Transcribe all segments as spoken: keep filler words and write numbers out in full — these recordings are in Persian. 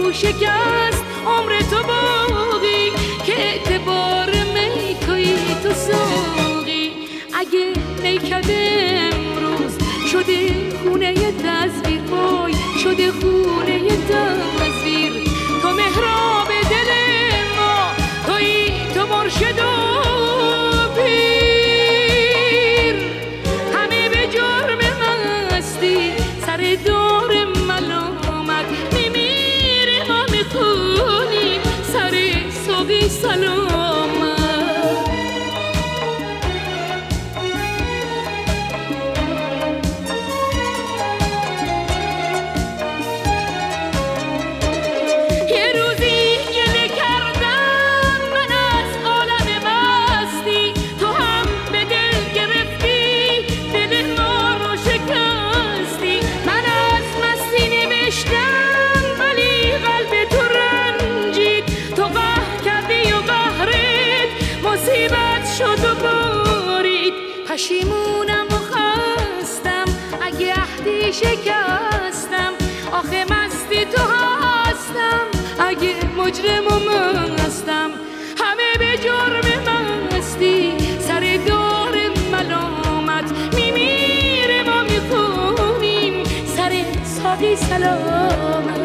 تو شکست عمر تو باقی که اعتبار می توی تو ساقی. اگه نیکده امروز شده خونه تصویر، وای شده خونه تصویر، تو محراب دل ما توی تو مرشد و پیر. همه به جرم مستی سر دور ملامت میمیره، ما میخونیم سر ساقی سلامت. پشیمونم و خستم اگه عهدی شکستم، آخه مستی تو هستم اگه مجرم و مستم. همه به جرم مستی سر دار ملامت میمیره، ما میخونیم سر ساقی سلامت.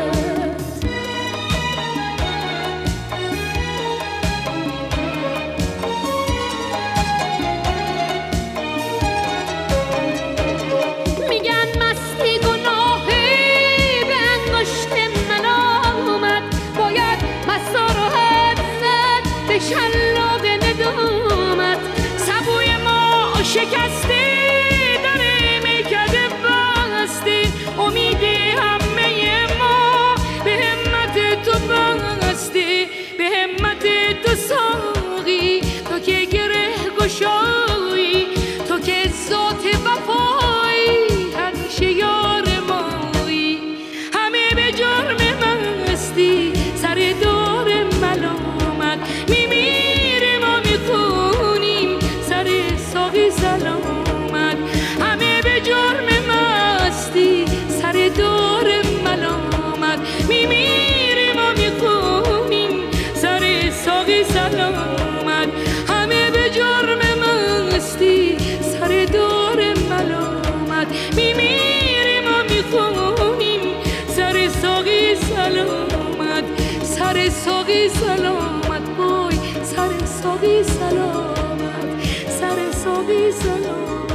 شلاق ندامت سبوی ما شکسته، در میکده بسته، امید همه ما به همت تو بسته، به همت تو ساقی، تو که گره گشایی، تو که ذات وفایی، همیشه یار مایی. همه به جرم مستی سر دور ملامت میمیره، ما میخونیم سر ساقی سلامت. همه به جرم مستی سر دور ملامت میمیره، ما میخونیم سر ساقی سلامت. همه به جرم مستی سر دور ملامت میمیره، ما میخونیم سر ساقی سلامت. سر ساقی سلامت وای، سر ساقی سلامت، سر ساقی سلامت.